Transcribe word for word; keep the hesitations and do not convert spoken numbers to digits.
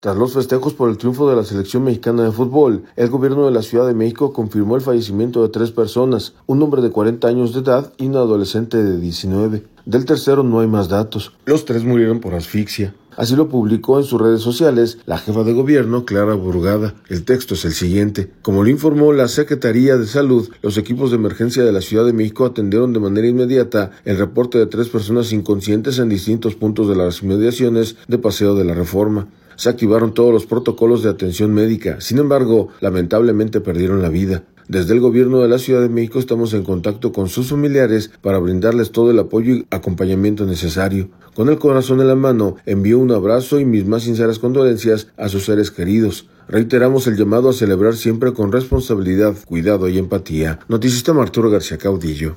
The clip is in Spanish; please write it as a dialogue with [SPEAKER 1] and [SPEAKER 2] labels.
[SPEAKER 1] Tras los festejos por el triunfo de la selección mexicana de fútbol, el gobierno de la Ciudad de México confirmó el fallecimiento de tres personas, un hombre de cuarenta años de edad y un adolescente de diecinueve. Del tercero no hay más datos. Los tres murieron por asfixia. Así lo publicó en sus redes sociales la jefa de gobierno, Clara Burgada. El texto es el siguiente. Como lo informó la Secretaría de Salud, los equipos de emergencia de la Ciudad de México atendieron de manera inmediata el reporte de tres personas inconscientes en distintos puntos de las inmediaciones de Paseo de la Reforma. Se activaron todos los protocolos de atención médica, sin embargo, lamentablemente perdieron la vida. Desde el gobierno de la Ciudad de México estamos en contacto con sus familiares para brindarles todo el apoyo y acompañamiento necesario. Con el corazón en la mano, envío un abrazo y mis más sinceras condolencias a sus seres queridos. Reiteramos el llamado a celebrar siempre con responsabilidad, cuidado y empatía. Noticista Arturo García Caudillo.